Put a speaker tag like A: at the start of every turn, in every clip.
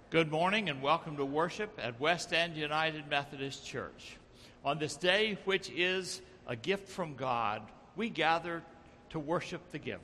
A: Good morning and welcome to worship at West End United Methodist Church. On this day, which is a gift from God, we gather to worship the giver.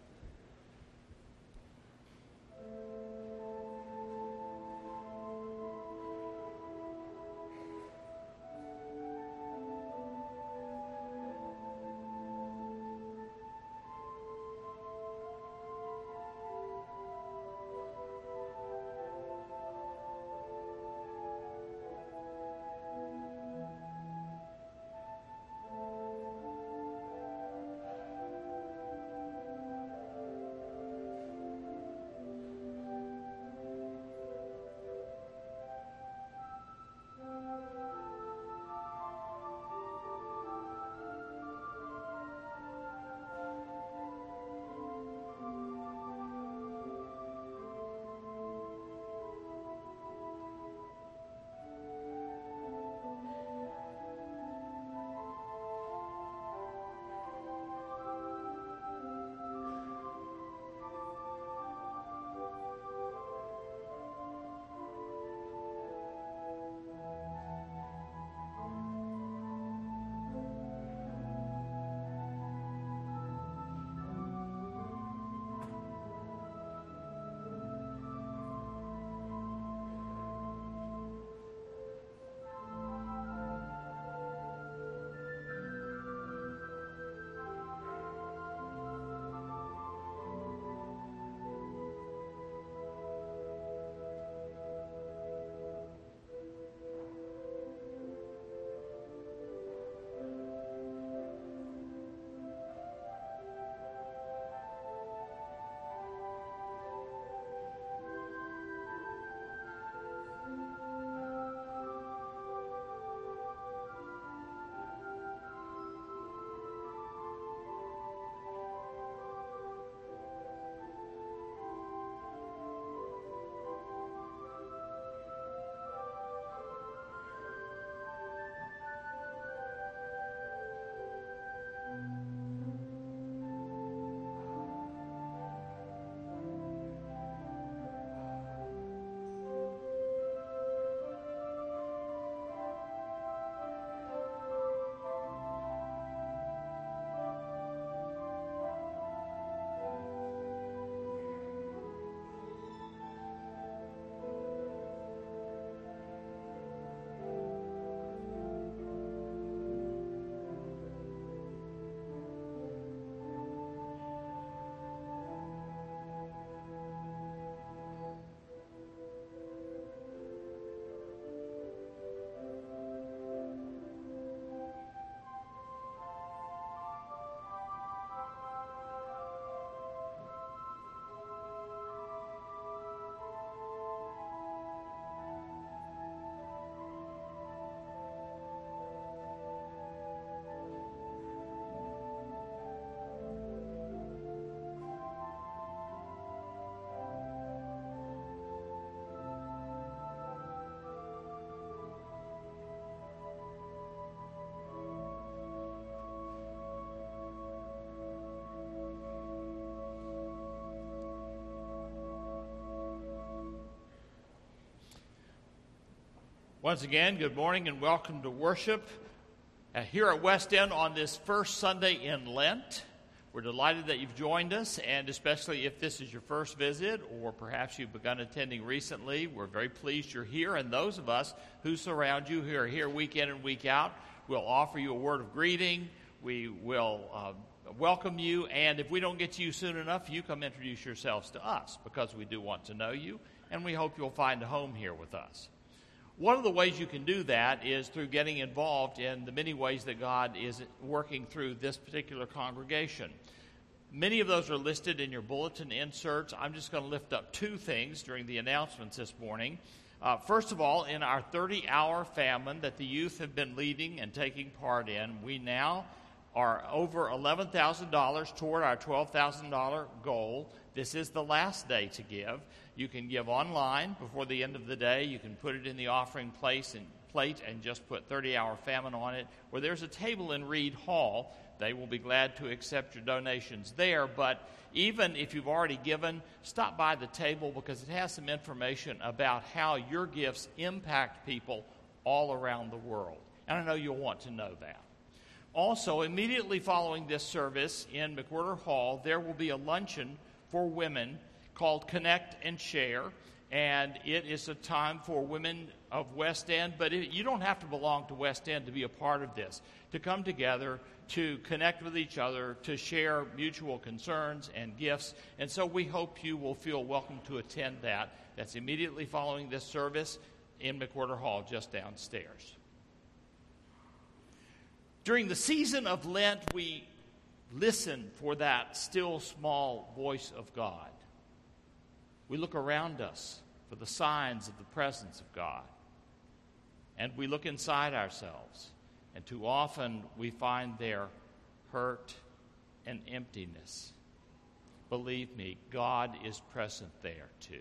A: Once again, good morning and welcome to worship here at West End on this first Sunday in Lent. We're delighted that you've joined us, and especially if this is your first visit or perhaps you've begun attending recently, we're very pleased you're here. And those of us who surround you, who are here week in and week out, will offer you a word of greeting. We will welcome you, and if we don't get to you soon enough, you come introduce yourselves to us because we do want to know you, and we hope you'll find a home here with us. One of the ways you can do that is through getting involved in the many ways that God is working through this particular congregation. Many of those are listed in your bulletin inserts. I'm just going to lift up two things during the announcements this morning. First of all, in our 30-hour famine that the youth have been leading and taking part in, we now are over $11,000 toward our $12,000 goal. This is the last day to give. You can give online before the end of the day. You can put it in the offering plate and just put 30-hour famine on it. Or there's a table in Reed Hall They will be glad to accept your donations there. But even if you've already given, stop by the table because it has some information about how your gifts impact people all around the world. And I know you'll want to know that. Also, immediately following this service in McWhirter Hall, there will be a luncheon for women called Connect and Share. And it is a time for women of West End, but you don't have to belong to West End to be a part of this, to come together, to connect with each other, to share mutual concerns and gifts. And so we hope you will feel welcome to attend that. That's immediately following this service in McWhirter Hall, just downstairs. During the season of Lent, we listen for that still small voice of God. We look around us for the signs of the presence of God. And we look inside ourselves. And too often we find there hurt and emptiness. Believe me, God is present there too.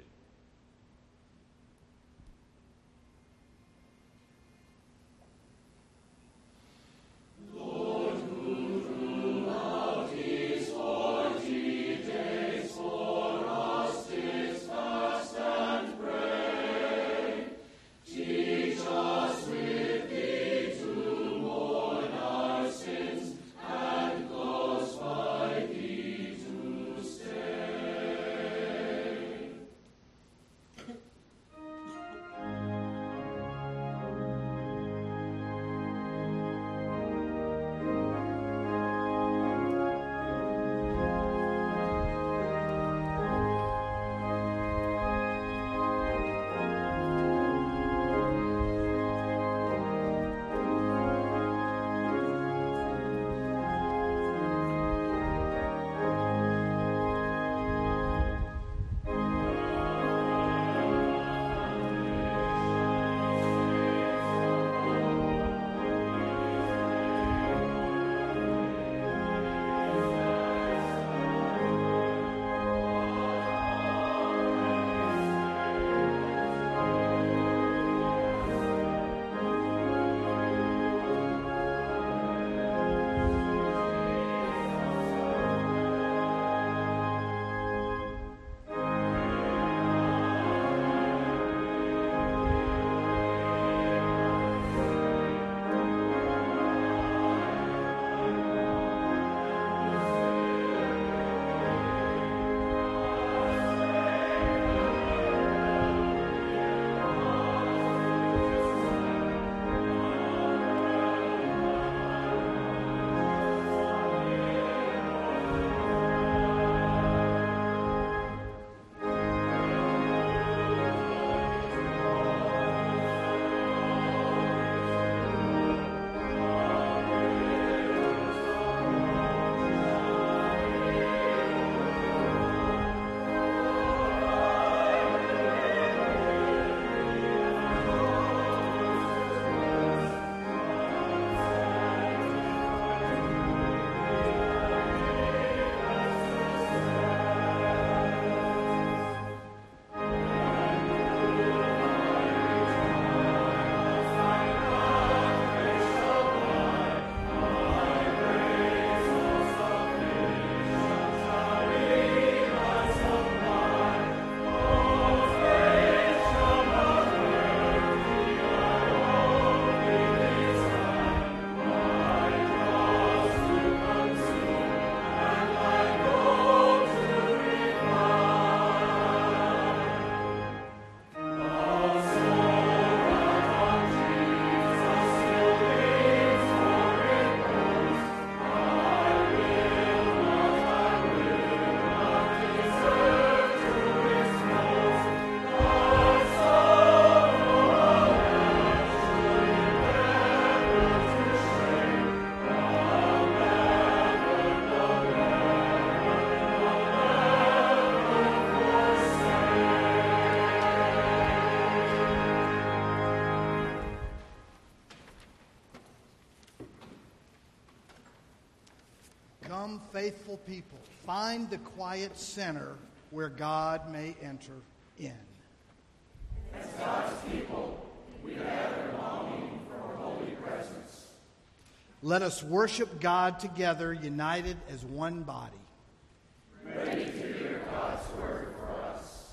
B: Come, faithful people, find the quiet center where God may enter in.
C: As God's people, we gather longing for a holy presence.
B: Let us worship God together, united as one body.
C: Ready to hear God's word for us.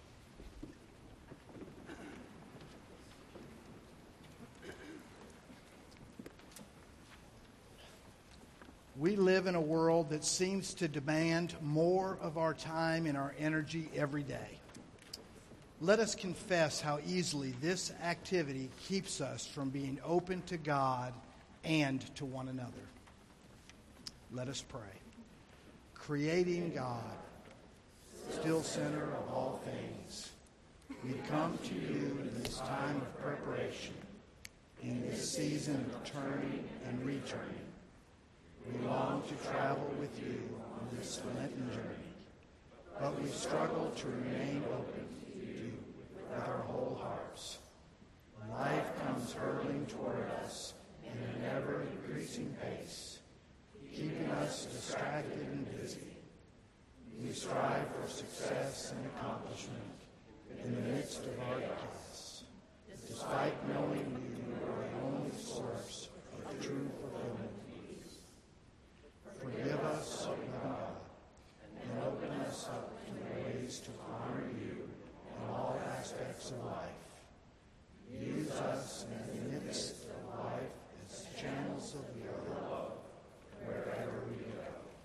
B: We live in a world that seems to demand more of our time and our energy every day. Let us confess how easily this activity keeps us from being open to God and to one another. Let us pray. Creating God, still center of all things, we come to you in this time of preparation, in this season of turning and returning. We long to travel with you on this Lenten journey, but we struggle to remain open to you with our whole hearts. Life comes hurtling toward us in an ever-increasing pace, keeping us distracted and busy. We strive for success and accomplishment in the midst of our chaos, despite knowing you are the only source of true fulfillment. Forgive us, loving God, and open us up to ways to honor you in all aspects of life. Use us in the midst of life as channels of your love wherever we go.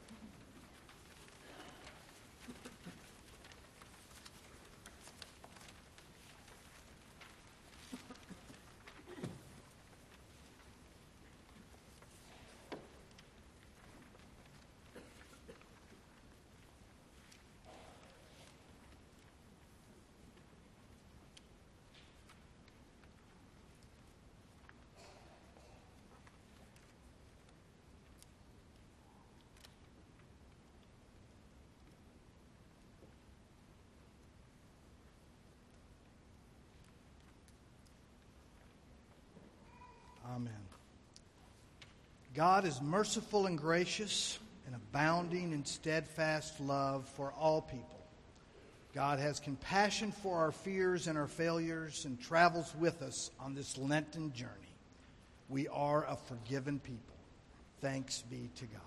B: Amen. God is merciful and gracious and abounding in steadfast love for all people. God has compassion for our fears and our failures and travels with us on this Lenten journey. We are a forgiven people. Thanks be to God.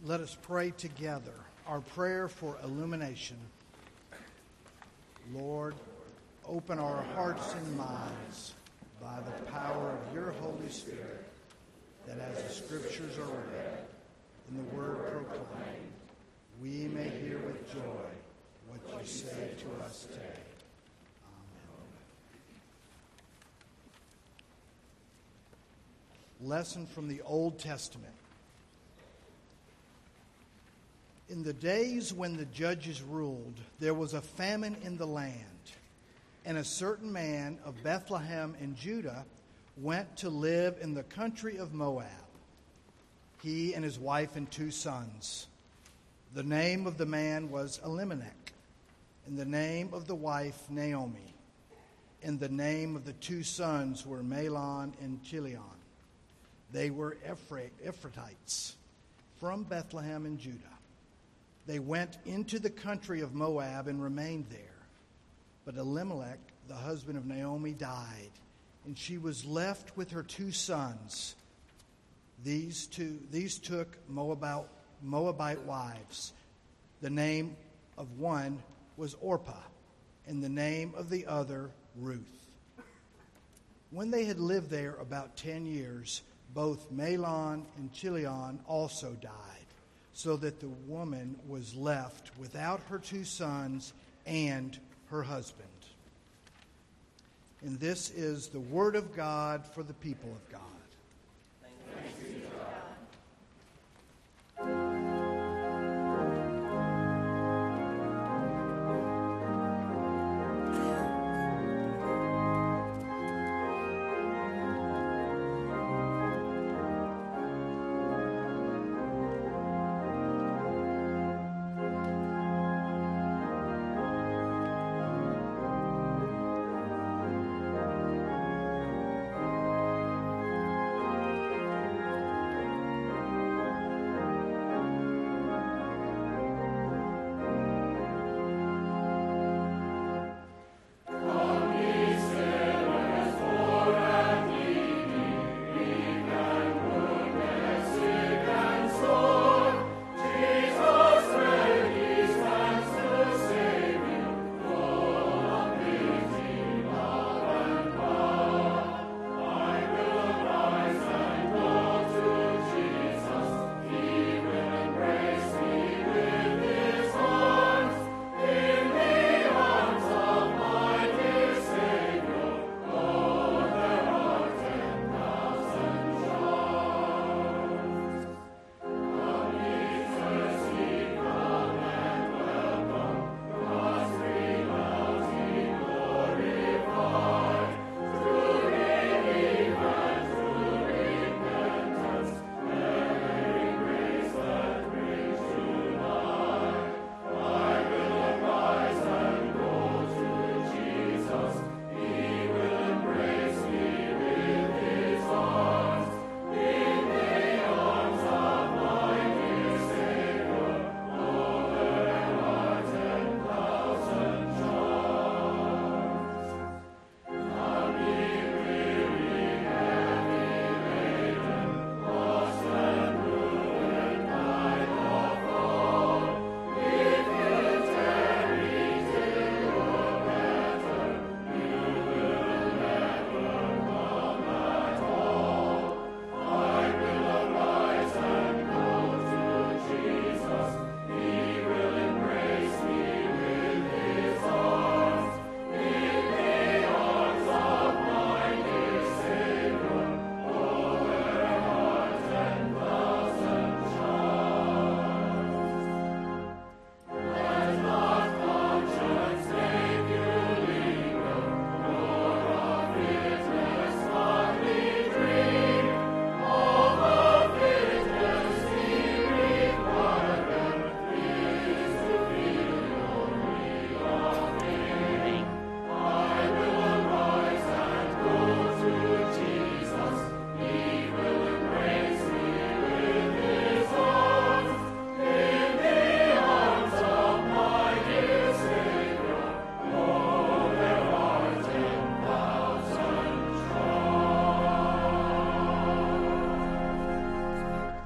B: Let us pray together our prayer for illumination. Lord, open our hearts and minds by the power of your Holy Spirit, that as the Scriptures are read and the Word proclaimed, we may hear with joy what you say to us today. Amen. Lesson from the Old Testament. In the days when the judges ruled, there was a famine in the land, and a certain man of Bethlehem in Judah went to live in the country of Moab, he and his wife and 2 sons. The name of the man was Elimelech, and the name of the wife Naomi, and the name of the 2 sons were Mahlon and Chilion. They were Ephrathites from Bethlehem in Judah. They went into the country of Moab and remained there. But Elimelech, the husband of Naomi, died, and she was left with her 2 sons. These took Moabite wives. The name of one was Orpah, and the name of the other Ruth. When they had lived there about 10 years, both Mahlon and Chilion also died, so that the woman was left without her 2 sons and her husband. And this is the word of God for the people of God.
C: Thanks be to God.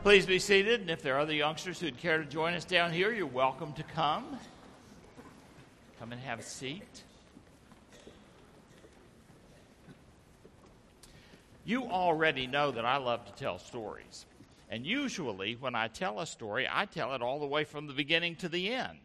A: Please be seated, and if there are other youngsters who'd care to join us down here, you're welcome to come. Come and have a seat. You already know that I love to tell stories. And usually when I tell a story, I tell it all the way from the beginning to the end.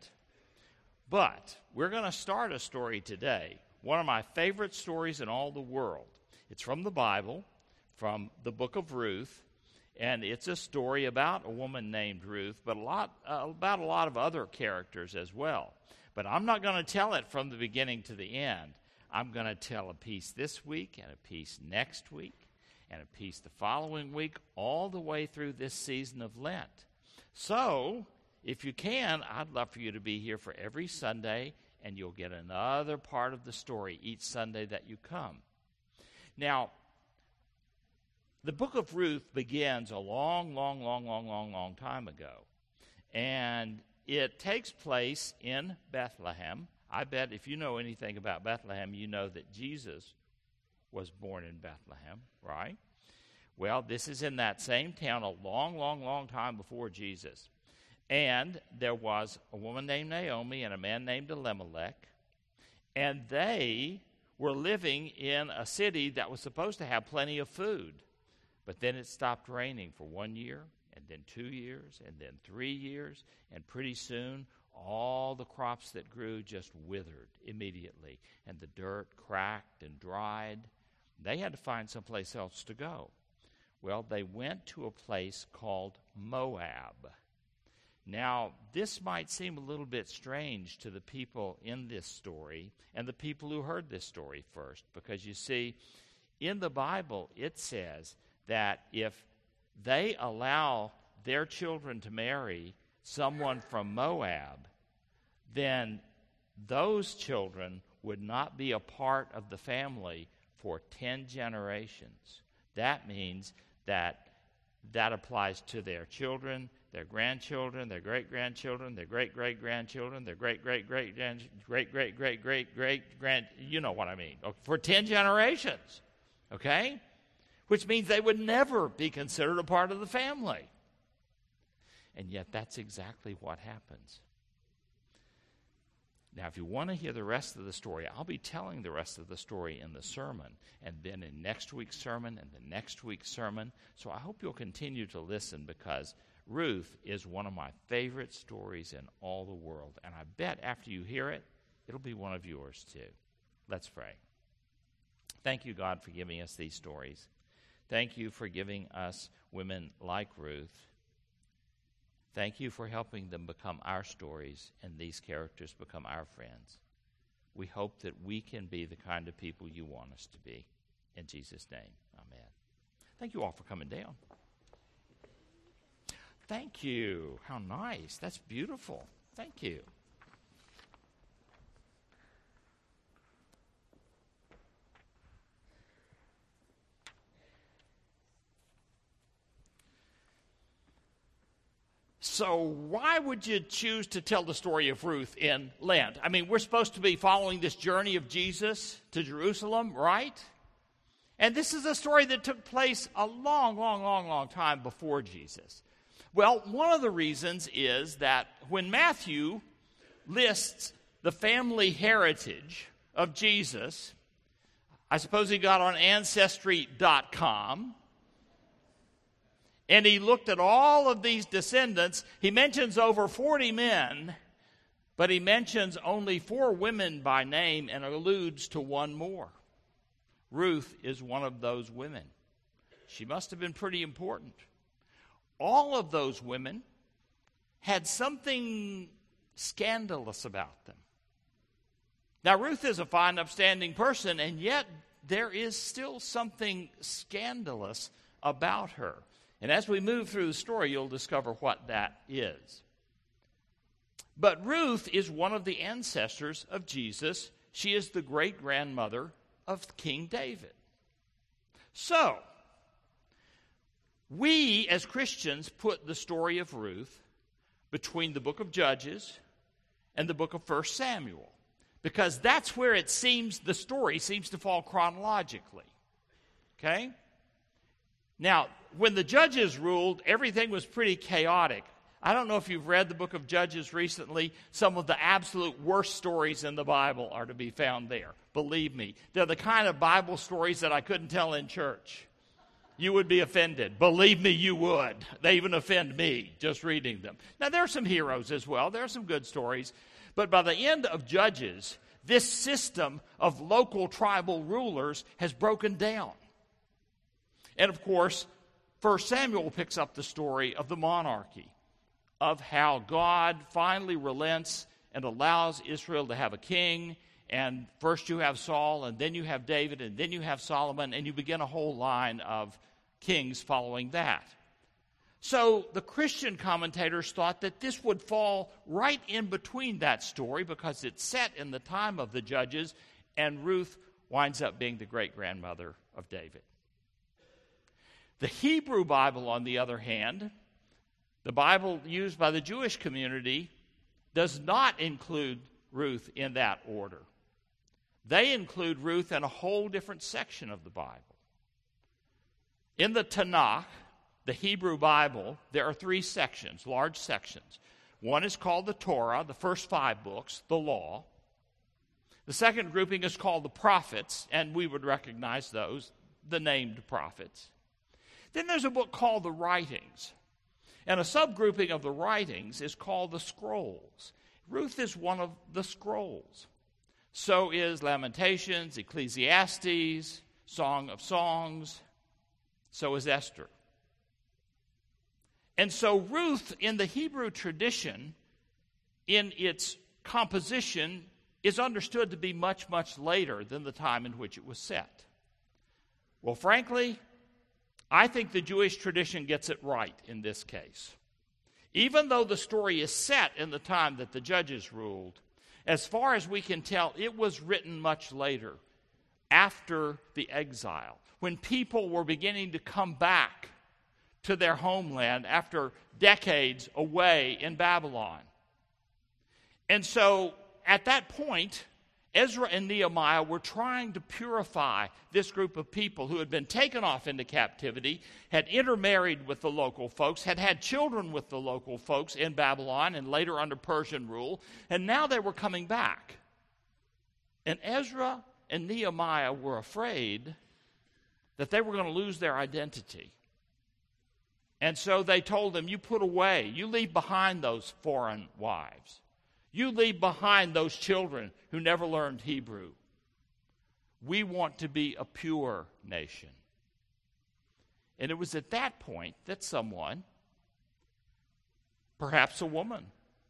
A: But we're going to start a story today, one of my favorite stories in all the world. It's from the Bible, from the book of Ruth, and it's a story about a woman named Ruth, but about a lot of other characters as well. But I'm not going to tell it from the beginning to the end. I'm going to tell a piece this week and a piece next week and a piece the following week, all the way through this season of Lent. So, if you can, I'd love for you to be here for every Sunday, and you'll get another part of the story each Sunday that you come. Now, the book of Ruth begins a long time ago. And it takes place in Bethlehem. I bet if you know anything about Bethlehem, you know that Jesus was born in Bethlehem, right? Well, this is in that same town a long time before Jesus. And there was a woman named Naomi and a man named Elimelech. And they were living in a city that was supposed to have plenty of food. But then it stopped raining for 1 year, and then 2 years, and then 3 years, and pretty soon all the crops that grew just withered immediately, and the dirt cracked and dried. They had to find someplace else to go. Well, they went to a place called Moab. Now, this might seem a little bit strange to the people in this story and the people who heard this story first, because you see, in the Bible it says that if they allow their children to marry someone from Moab, then those children would not be a part of the family for 10 generations. That means that applies to their children, their grandchildren, their great-grandchildren, their great-great-grandchildren, their great-great-great-great-great-great-great-grand, you know what I mean, for 10 generations, okay? Which means they would never be considered a part of the family. And yet that's exactly what happens. Now, if you want to hear the rest of the story, I'll be telling the rest of the story in the sermon, and then in next week's sermon, and the next week's sermon. So I hope you'll continue to listen, because Ruth is one of my favorite stories in all the world. And I bet after you hear it, it'll be one of yours too. Let's pray. Thank you, God, for giving us these stories. Thank you for giving us women like Ruth. Thank you for helping them become our stories and these characters become our friends. We hope that we can be the kind of people you want us to be. In Jesus' name, amen. Thank you all for coming down. Thank you. How nice. That's beautiful. Thank you. So why would you choose to tell the story of Ruth in Lent? I mean, we're supposed to be following this journey of Jesus to Jerusalem, right? And this is a story that took place a long time before Jesus. Well, one of the reasons is that when Matthew lists the family heritage of Jesus, I suppose he got on Ancestry.com, and he looked at all of these descendants. He mentions over 40 men, but he mentions only 4 women by name and alludes to one more. Ruth is one of those women. She must have been pretty important. All of those women had something scandalous about them. Now, Ruth is a fine, upstanding person, and yet there is still something scandalous about her. And as we move through the story, you'll discover what that is. But Ruth is one of the ancestors of Jesus. She is the great-grandmother of King David. So, we as Christians put the story of Ruth between the book of Judges and the book of 1 Samuel, because that's where it seems the story seems to fall chronologically. Okay? Now, when the judges ruled, everything was pretty chaotic. I don't know if you've read the book of Judges recently. Some of the absolute worst stories in the Bible are to be found there. Believe me. They're the kind of Bible stories that I couldn't tell in church. You would be offended. Believe me, you would. They even offend me just reading them. Now, there are some heroes as well. There are some good stories. But by the end of Judges, this system of local tribal rulers has broken down. And, of course, 1 Samuel picks up the story of the monarchy, of how God finally relents and allows Israel to have a king. And first you have Saul, and then you have David, and then you have Solomon, and you begin a whole line of kings following that. So the Christian commentators thought that this would fall right in between that story because it's set in the time of the judges, and Ruth winds up being the great-grandmother of David. The Hebrew Bible, on the other hand, the Bible used by the Jewish community, does not include Ruth in that order. They include Ruth in a whole different section of the Bible. In the Tanakh, the Hebrew Bible, there are 3 sections, large sections. One is called the Torah, the first 5 books, the law. The second grouping is called the prophets, and we would recognize those, the named prophets. Then there's a book called the writings. And a subgrouping of the writings is called the scrolls. Ruth is one of the scrolls. So is Lamentations, Ecclesiastes, Song of Songs. So is Esther. And so Ruth, in the Hebrew tradition, in its composition, is understood to be much, much later than the time in which it was set. Well, frankly, I think the Jewish tradition gets it right in this case. Even though the story is set in the time that the judges ruled, as far as we can tell, it was written much later, after the exile, when people were beginning to come back to their homeland after decades away in Babylon. And so, at that point, Ezra and Nehemiah were trying to purify this group of people who had been taken off into captivity, had intermarried with the local folks, had had children with the local folks in Babylon and later under Persian rule, and now they were coming back. And Ezra and Nehemiah were afraid that they were going to lose their identity. And so they told them, you put away, you leave behind those foreign wives. You leave behind those children who never learned Hebrew. We want to be a pure nation. And it was at that point that someone, perhaps a woman,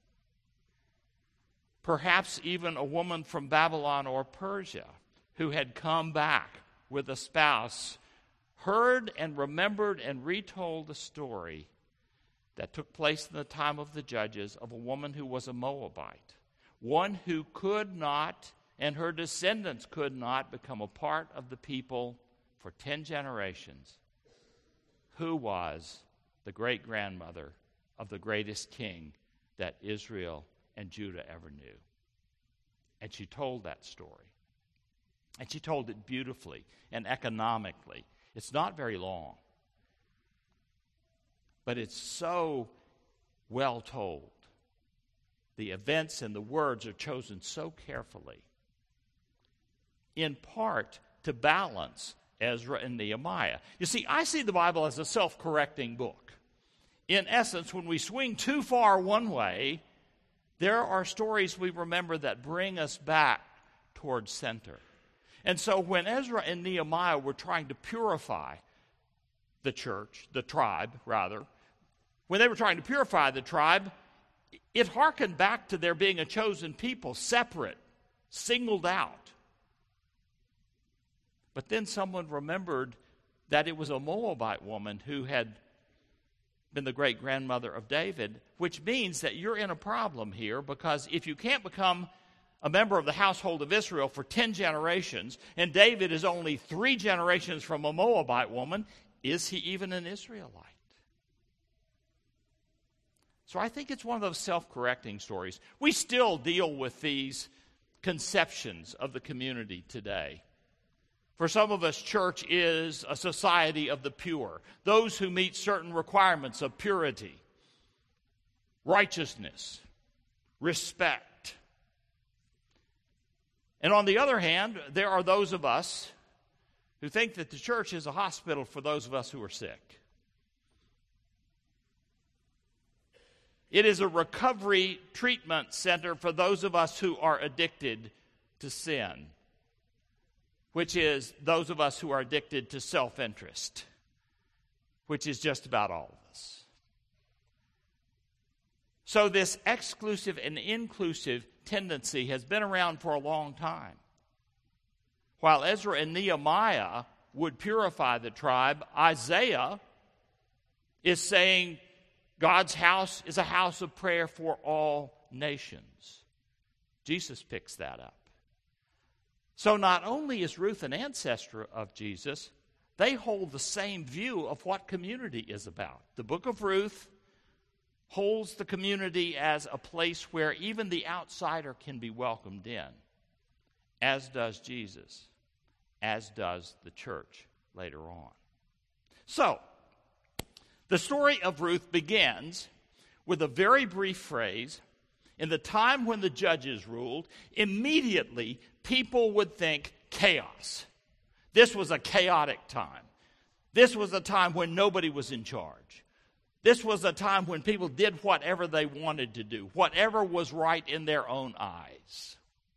A: perhaps even a woman from Babylon or Persia, who had come back with a spouse, heard and remembered and retold the story that took place in the time of the judges of a woman who was a Moabite, one who could not, and her descendants could not, become a part of the people for 10 generations, who was the great-grandmother of the greatest king that Israel and Judah ever knew. And she told that story. And she told it beautifully and economically. It's not very long, but it's so well told. The events and the words are chosen so carefully, in part to balance Ezra and Nehemiah. You see, I see the Bible as a self-correcting book. In essence, when we swing too far one way, there are stories we remember that bring us back towards center. And so when Ezra and Nehemiah were trying to purify the church, the tribe, rather, when they were trying to purify the tribe, it harkened back to their being a chosen people, separate, singled out. But then someone remembered that it was a Moabite woman who had been the great-grandmother of David, which means that you're in a problem here, because if you can't become a member of the household of Israel for 10 generations, and David is only 3 generations from a Moabite woman, is he even an Israelite? So I think it's one of those self-correcting stories. We still deal with these conceptions of the community today. For some of us, church is a society of the pure, those who meet certain requirements of purity, righteousness, respect. And on the other hand, there are those of us who think that the church is a hospital for those of us who are sick. It is a recovery treatment center for those of us who are addicted to sin, which is those of us who are addicted to self-interest, which is just about all of us. So this exclusive and inclusive tendency has been around for a long time. While Ezra and Nehemiah would purify the tribe, Isaiah is saying God's house is a house of prayer for all nations. Jesus picks that up. So not only is Ruth an ancestor of Jesus, they hold the same view of what community is about. The book of Ruth holds the community as a place where even the outsider can be welcomed in, as does Jesus, as does the church later on. So, the story of Ruth begins with a very brief phrase. In the time when the judges ruled, immediately people would think chaos. This was a chaotic time. This was a time when nobody was in charge. This was a time when people did whatever they wanted to do, whatever was right in their own eyes.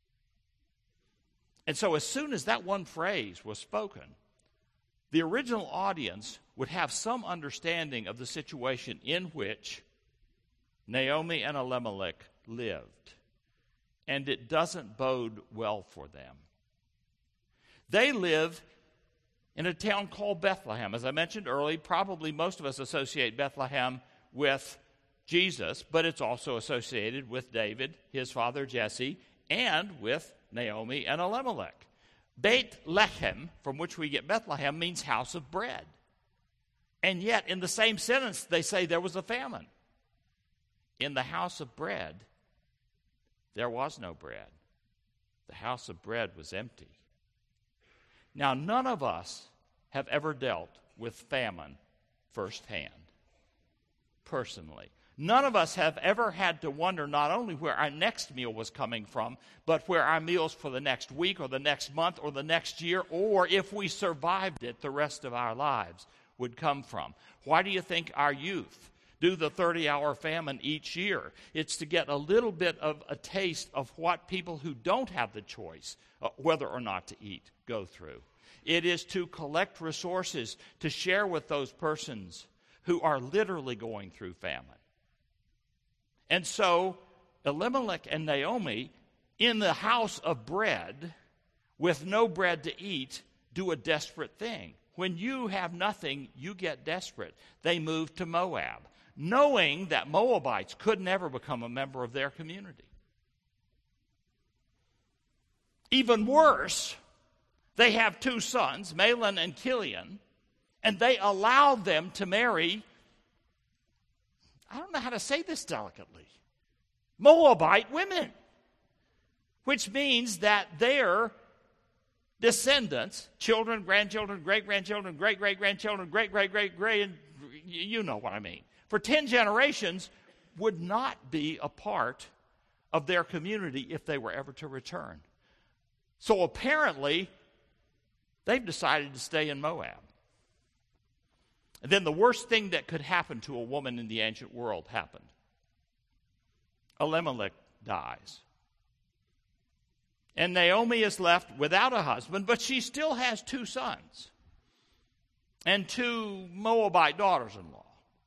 A: And so as soon as that one phrase was spoken, the original audience would have some understanding of the situation in which Naomi and Elimelech lived. And it doesn't bode well for them. They live in a town called Bethlehem. As I mentioned earlier, probably most of us associate Bethlehem with Jesus, but it's also associated with David, his father Jesse, and with Naomi and Elimelech. Beit Lechem, from which we get Bethlehem, means house of bread. And yet, in the same sentence, they say there was a famine. In the house of bread, there was no bread. The house of bread was empty. Now, none of us have ever dealt with famine firsthand, personally. None of us have ever had to wonder not only where our next meal was coming from, but where our meals for the next week or the next month or the next year, or if we survived it the rest of our lives, would come from. Why do you think our youth do the 30-hour famine each year? It's to get a little bit of a taste of what people who don't have the choice whether or not to eat go through. It is to collect resources to share with those persons who are literally going through famine. And so Elimelech and Naomi, in the house of bread, with no bread to eat, do a desperate thing. When you have nothing, you get desperate. They move to Moab, knowing that Moabites could never become a member of their community. Even worse, they have two sons, Mahlon and Chilion, and they allow them to marry, I don't know how to say this delicately, Moabite women, which means that their descendants, children, grandchildren, great-grandchildren, great-great-grandchildren, great-great-great-great, and you know what I mean, for 10 generations would not be a part of their community if they were ever to return. So apparently, they've decided to stay in Moab. And then the worst thing that could happen to a woman in the ancient world happened. Elimelech dies. And Naomi is left without a husband, but she still has two sons and two Moabite daughters-in-law.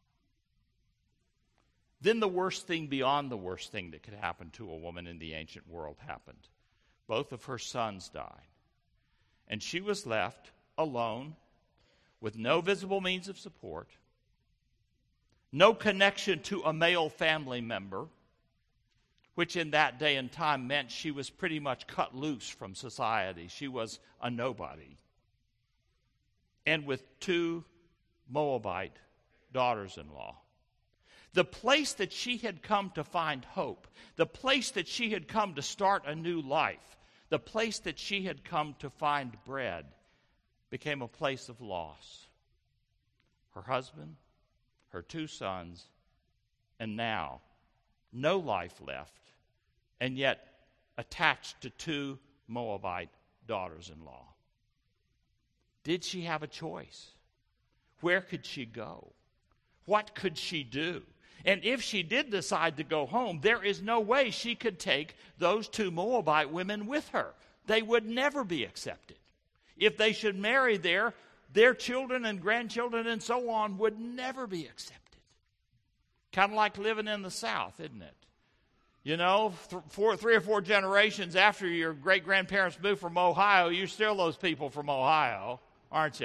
A: Then the worst thing beyond the worst thing that could happen to a woman in the ancient world happened. Both of her sons died. And she was left alone with no visible means of support, no connection to a male family member, which in that day and time meant she was pretty much cut loose from society. She was a nobody. And with two Moabite daughters-in-law. The place that she had come to find hope, the place that she had come to start a new life, the place that she had come to find bread, became a place of loss. Her husband, her 2 sons, and now no life left, and yet attached to 2 Moabite daughters-in-law. Did she have a choice? Where could she go? What could she do? And if she did decide to go home, there is no way she could take those 2 Moabite women with her. They would never be accepted. If they should marry there, their children and grandchildren and so on would never be accepted. Kind of like living in the South, isn't it? You know, 3 or 4 generations after your great-grandparents moved from Ohio, you're still those people from Ohio, aren't you?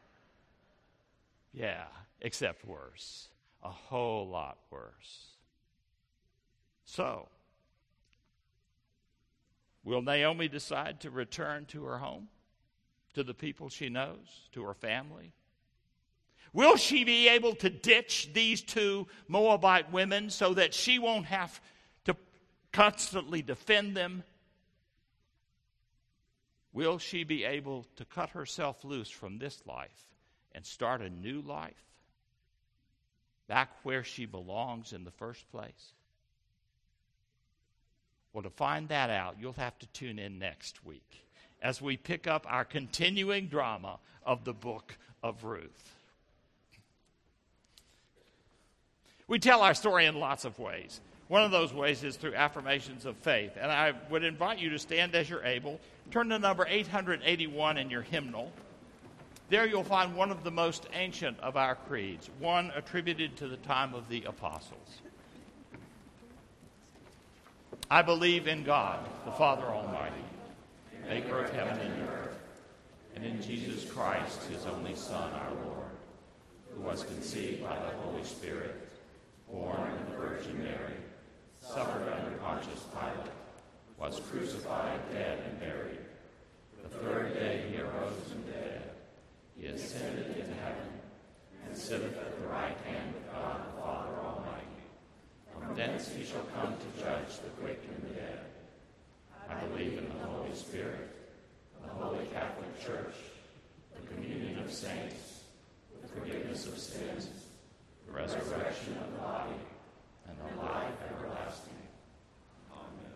A: Yeah, except worse. A whole lot worse. So, will Naomi decide to return to her home, to the people she knows, to her family? Will she be able to ditch these 2 Moabite women so that she won't have to constantly defend them? Will she be able to cut herself loose from this life and start a new life back where she belongs in the first place? Well, to find that out, you'll have to tune in next week as we pick up our continuing drama of the book of Ruth. We tell our story in lots of ways. One of those ways is through affirmations of faith. And I would invite you to stand as you're able. Turn to number 881 in your hymnal. There you'll find one of the most ancient of our creeds, one attributed to the time of the apostles. I believe in God, the Father Almighty, maker of heaven and earth, and in Jesus Christ, his only Son, our Lord, who was conceived by the Holy Spirit, born of the Virgin Mary, suffered under Pontius Pilate, was crucified, dead, and buried. The 3rd day he arose from the dead. He ascended into heaven, and sitteth at the right hand of God the Father Almighty. From thence he shall come to judge the quick and the dead. I believe in the Holy Spirit, the Holy Catholic Church, the communion of saints, the forgiveness of sins, the resurrection of the body, and the life everlasting. Amen.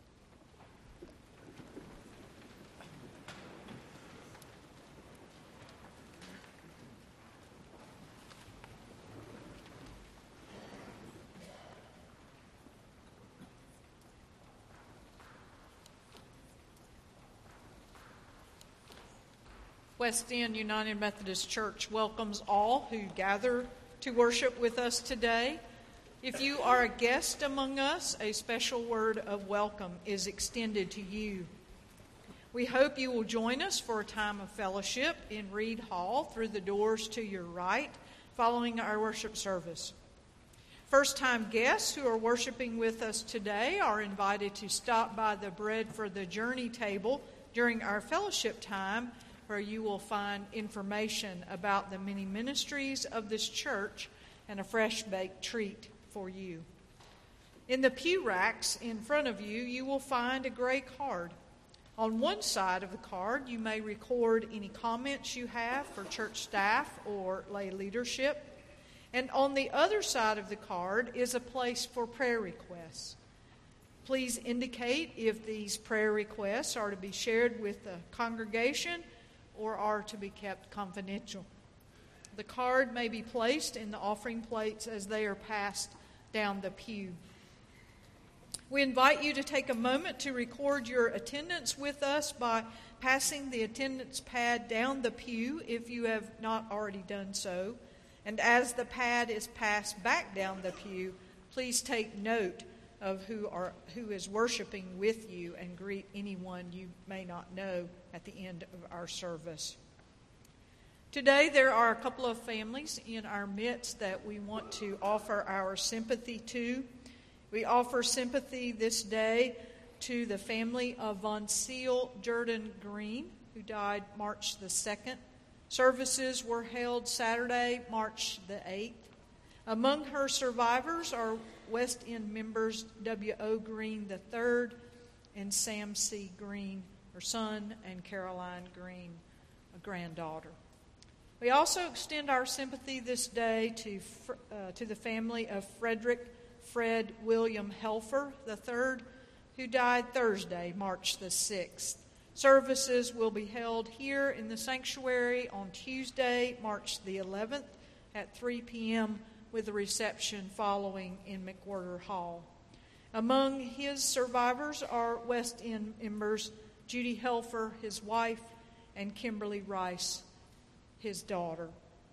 D: West End United Methodist Church welcomes all who gather to worship with us today. If you are a guest among us, a special word of welcome is extended to you. We hope you will join us for a time of fellowship in Reed Hall through the doors to your right following our worship service. First-time guests who are worshiping with us today are invited to stop by the Bread for the Journey table during our fellowship time, where you will find information about the many ministries of this church and a fresh-baked treat for you. In the pew racks in front of you, you will find a gray card. On one side of the card, you may record any comments you have for church staff or lay leadership. And on the other side of the card is a place for prayer requests. Please indicate if these prayer requests are to be shared with the congregation or are to be kept confidential. The card may be placed in the offering plates as they are passed down the pew. We invite you to take a moment to record your attendance with us by passing the attendance pad down the pew if you have not already done so. And as the pad is passed back down the pew, please take note of who is worshiping with you and greet anyone you may not know at the end of our service. Today there are a couple of families in our midst that we want to offer our sympathy to. We offer sympathy this day to the family of Von Seal Jordan Green, who died March the 2nd. Services were held Saturday, March the 8th. Among her survivors are West End members W.O. Green III and Sam C. Green, her son, and Caroline Green. a granddaughter. We also extend our sympathy this day to the family of Frederick Fred William Helfer III, who died Thursday, March the 6th. Services will be held here in the sanctuary on Tuesday, March the 11th at 3 p.m. with a reception following in McWhirter Hall. Among his survivors are West End members Judy Helfer, his wife, and Kimberly Rice, his daughter.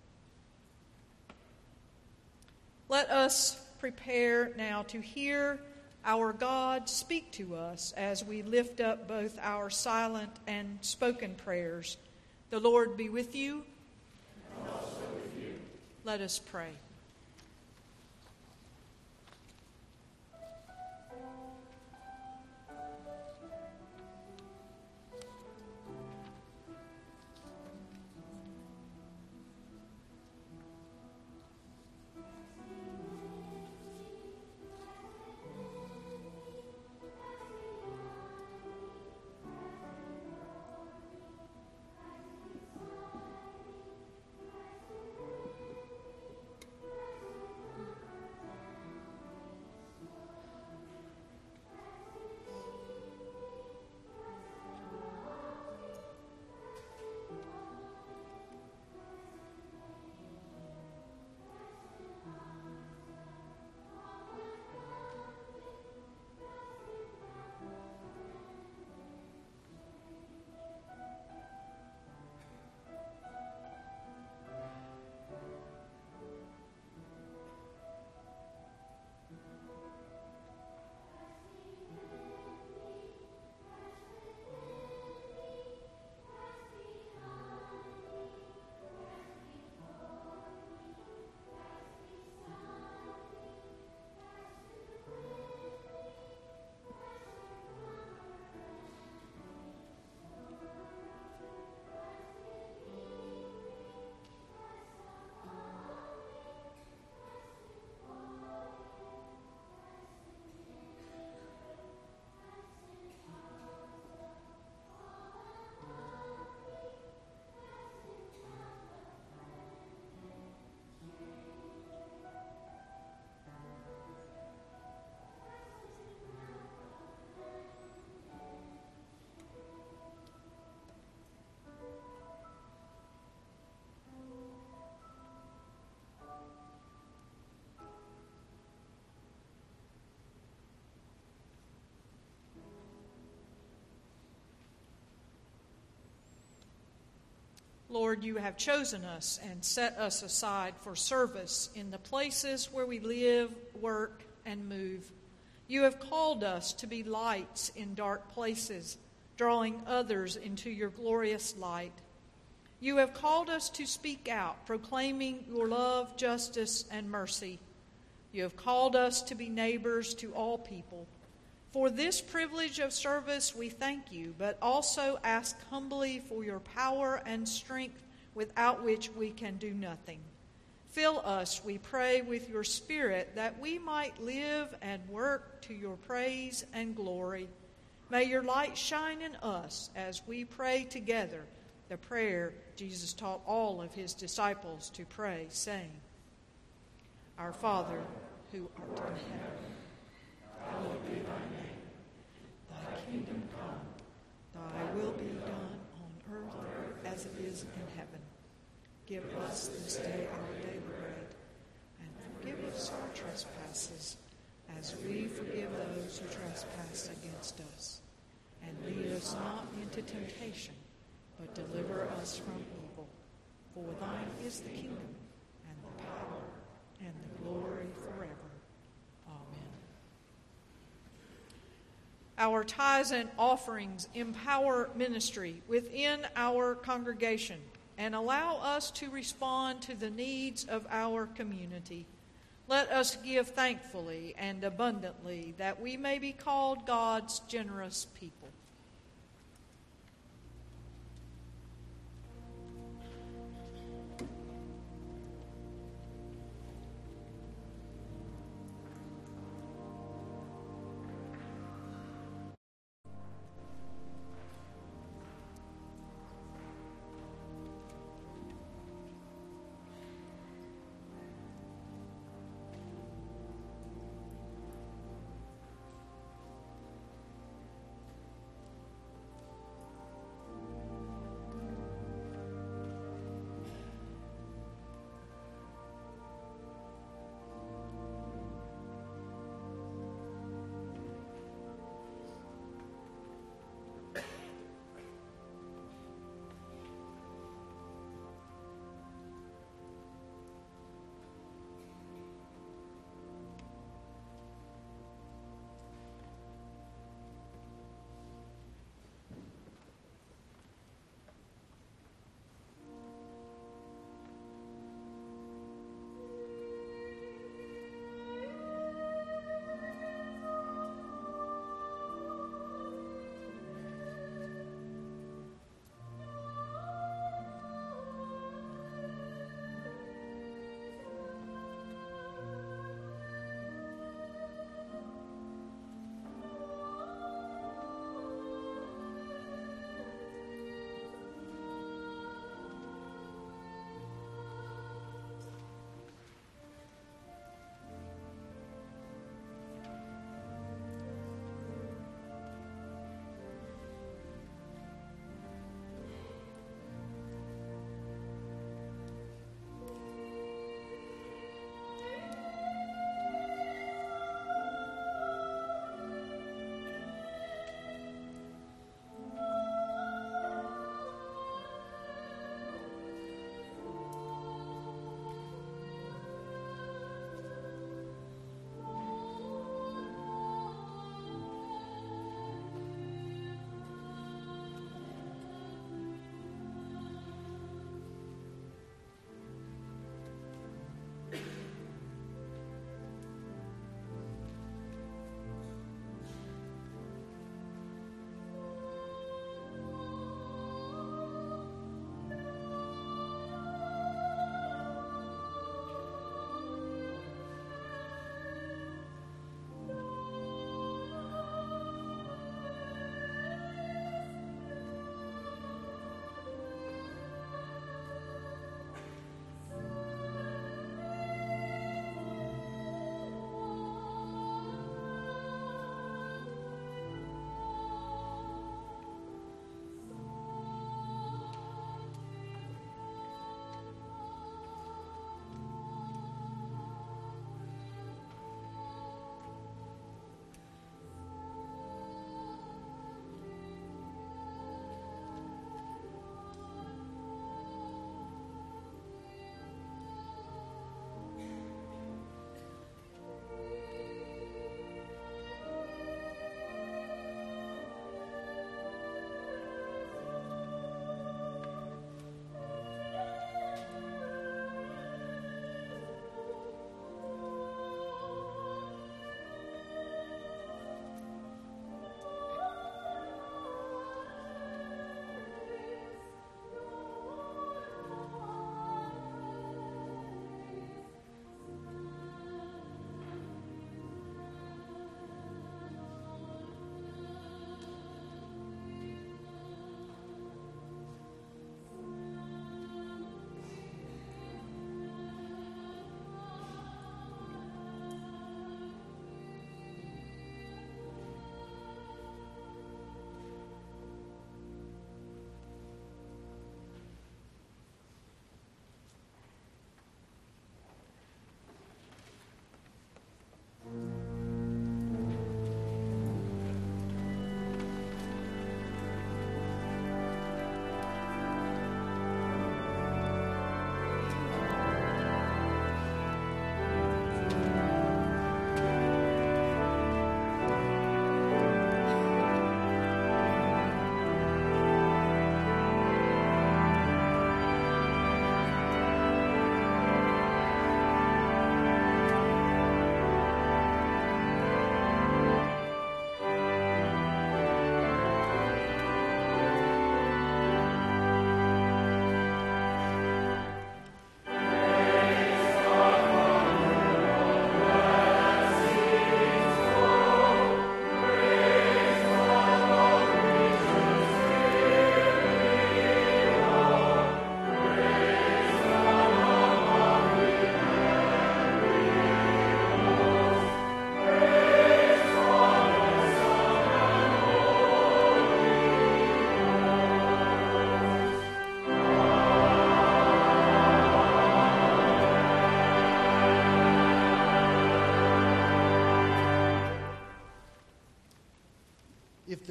D: Let us prepare now to hear our God speak to us as we lift up both our silent and spoken prayers. The Lord be with you.
C: And also with you.
D: Let us pray. Lord, you have chosen us and set us aside for service in the places where we live, work, and move. You have called us to be lights in dark places, drawing others into your glorious light. You have called us to speak out, proclaiming your love, justice, and mercy. You have called us to be neighbors to all people. For this privilege of service, we thank you, but also ask humbly for your power and strength without which we can do nothing. Fill us, we pray, with your Spirit that we might live and work to your praise and glory. May your light shine in us as we pray together the prayer Jesus taught all of his disciples to pray, saying, Our Father, who art in heaven, hallowed be thy name. Thy kingdom come, thy will be done on earth as it is in heaven. Give us this day our daily bread, and forgive us our trespasses, as we forgive those who trespass against us. And lead us not into temptation, but deliver us from evil. For thine is the kingdom, and the power, and the glory forever. Amen. Our tithes and offerings empower ministry within our congregation and allow us to respond to the needs of our community. Let us give thankfully and abundantly, that we may be called God's generous people.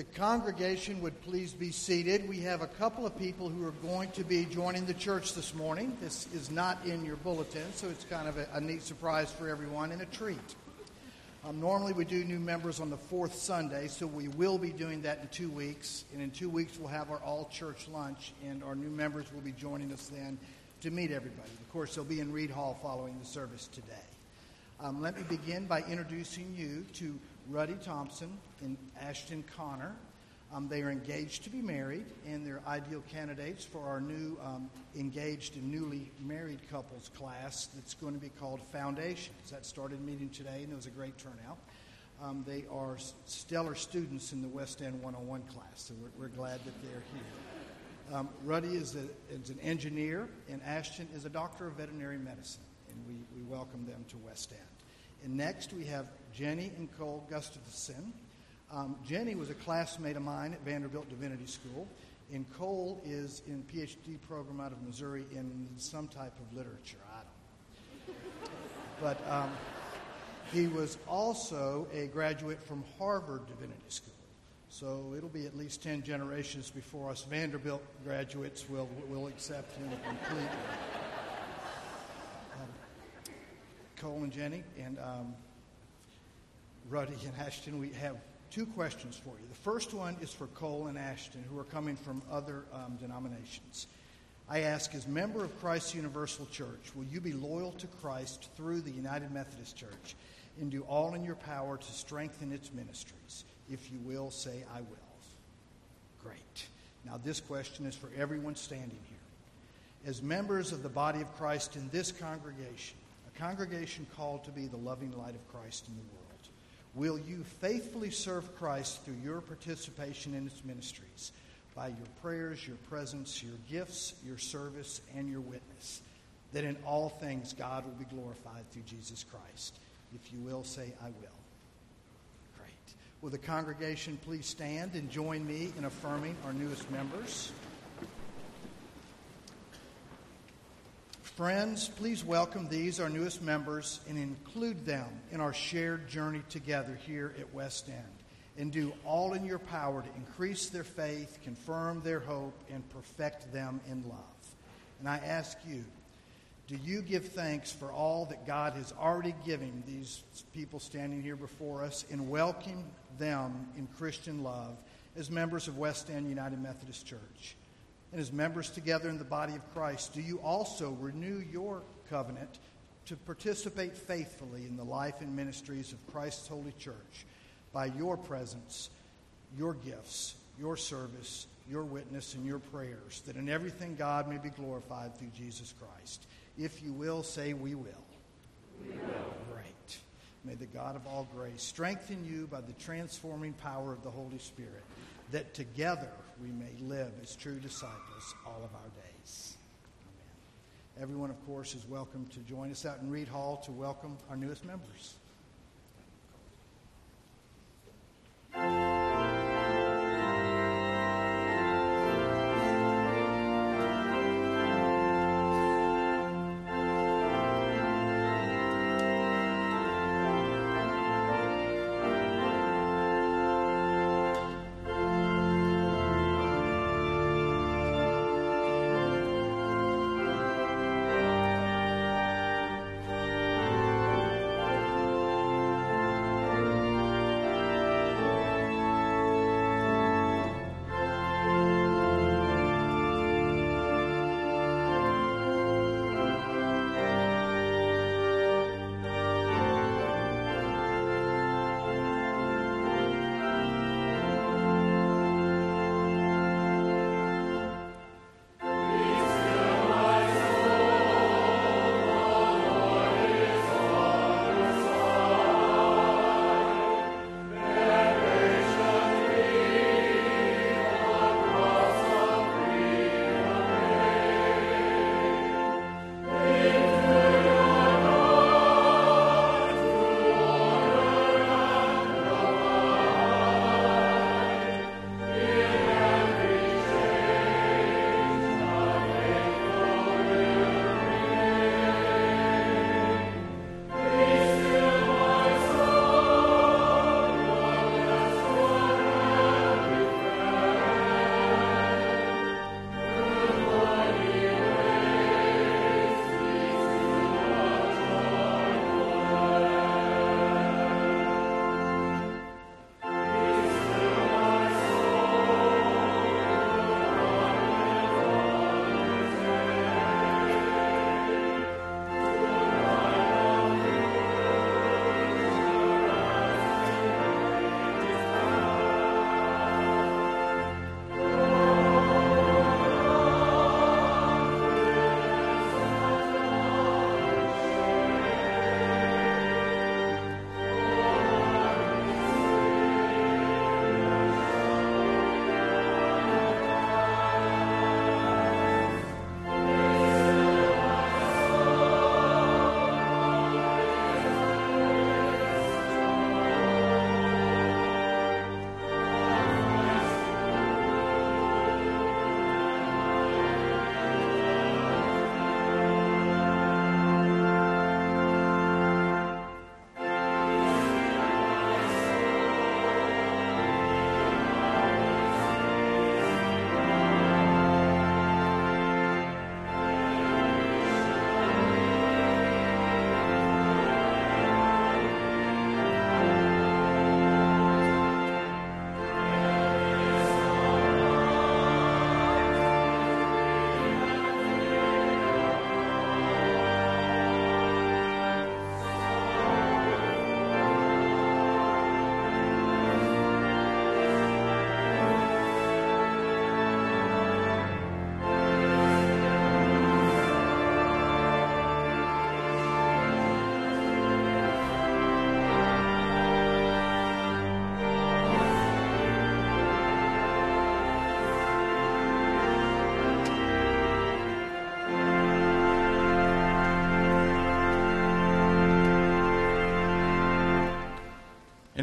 B: congregation would please be seated, we have a couple of people who are going to be joining the church this morning. This is not in your bulletin, so it's kind of a neat surprise for everyone and a treat. Normally we do new members on the fourth Sunday, so we will be doing that in 2 weeks. And in 2 weeks we'll have our all-church lunch, and our new members will be joining us then to meet everybody. Of course, they'll be in Reed Hall following the service today. Let me begin by introducing you to Ruddy Thompson and Ashton Connor. They are engaged to be married, and they're ideal candidates for our new engaged and newly married couples class that's going to be called Foundations. That started meeting today, and it was a great turnout. They are stellar students in the West End 101 class, so we're glad that they're here. Ruddy is an engineer, and Ashton is a doctor of veterinary medicine, and we welcome them to West End. And next we have Jenny and Cole Gustafson. Jenny was a classmate of mine at Vanderbilt Divinity School, and Cole is in a PhD program out of Missouri in some type of literature. I don't know. But he was also a graduate from Harvard Divinity School. So it'll be at least 10 generations before us Vanderbilt graduates will accept him completely. Cole and Jenny and Ruddy and Ashton, we have 2 questions for you. The first one is for Cole and Ashton, who are coming from other denominations. I ask, as member of Christ Universal Church, will you be loyal to Christ through the United Methodist Church and do all in your power to strengthen its ministries? If you will, say, I will. Great. Now, this question is for everyone standing here. As members of the body of Christ in this congregation, a congregation called to be the loving light of Christ in the world, will you faithfully serve Christ through your participation in its ministries by your prayers, your presence, your gifts, your service, and your witness, that in all things God will be glorified through Jesus Christ? If you will, say, I will. Great. Will the congregation please stand and join me in affirming our newest members? Friends, please welcome these, our newest members, and include them in our shared journey together here at West End. And do all in your power to increase their faith, confirm their hope, and perfect them in love. And I ask you, do you give thanks for all that God has already given these people standing here before us and welcome them in Christian love as members of West End United Methodist Church? And as members together in the body of Christ, do you also renew your covenant to participate faithfully in the life and ministries of Christ's holy church by your presence, your gifts, your service, your witness, and your prayers, that in everything God may be glorified through Jesus Christ? If you will, say, we will.
C: We will.
B: Great. May the God of all grace strengthen you by the transforming power of the Holy Spirit, that together we may live as true disciples all of our days. Amen. Everyone, of course, is welcome to join us out in Reed Hall to welcome our newest members.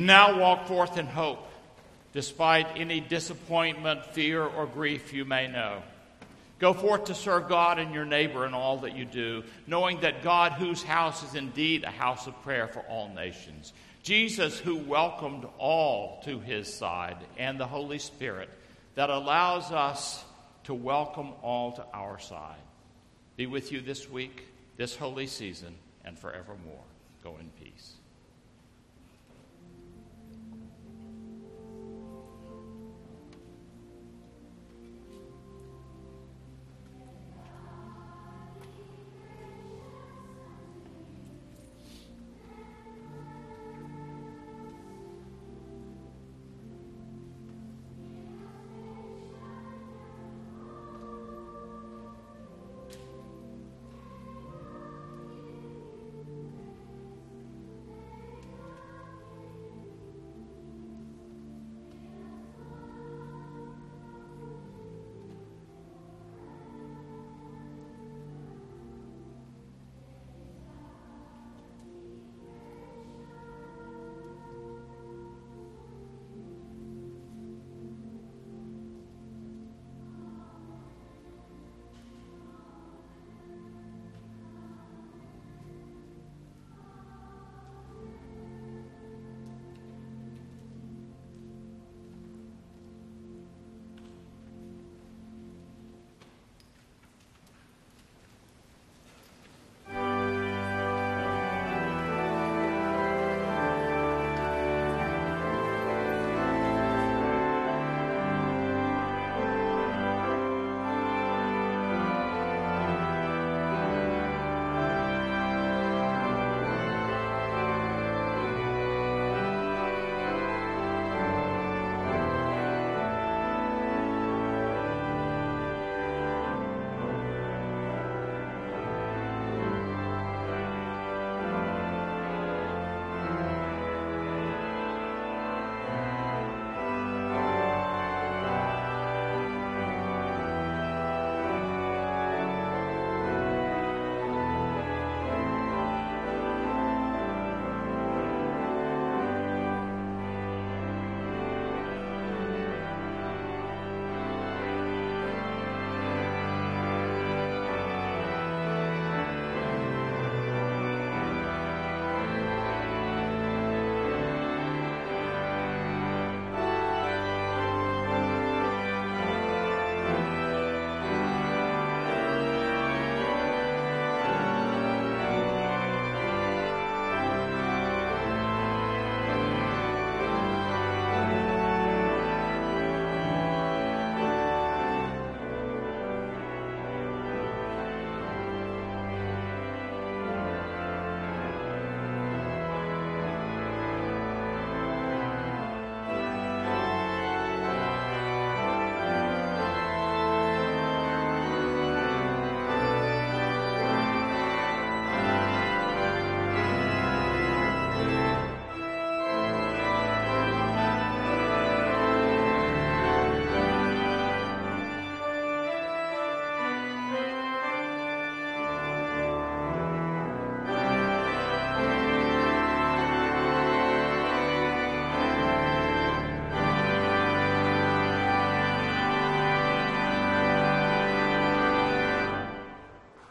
A: Now walk forth in hope, despite any disappointment, fear, or grief you may know. Go forth to serve God and your neighbor in all that you do, knowing that God, whose house is indeed a house of prayer for all nations, Jesus, who welcomed all to his side, and the Holy Spirit that allows us to welcome all to our side, be with you this week, this holy season, and forevermore. Go in peace.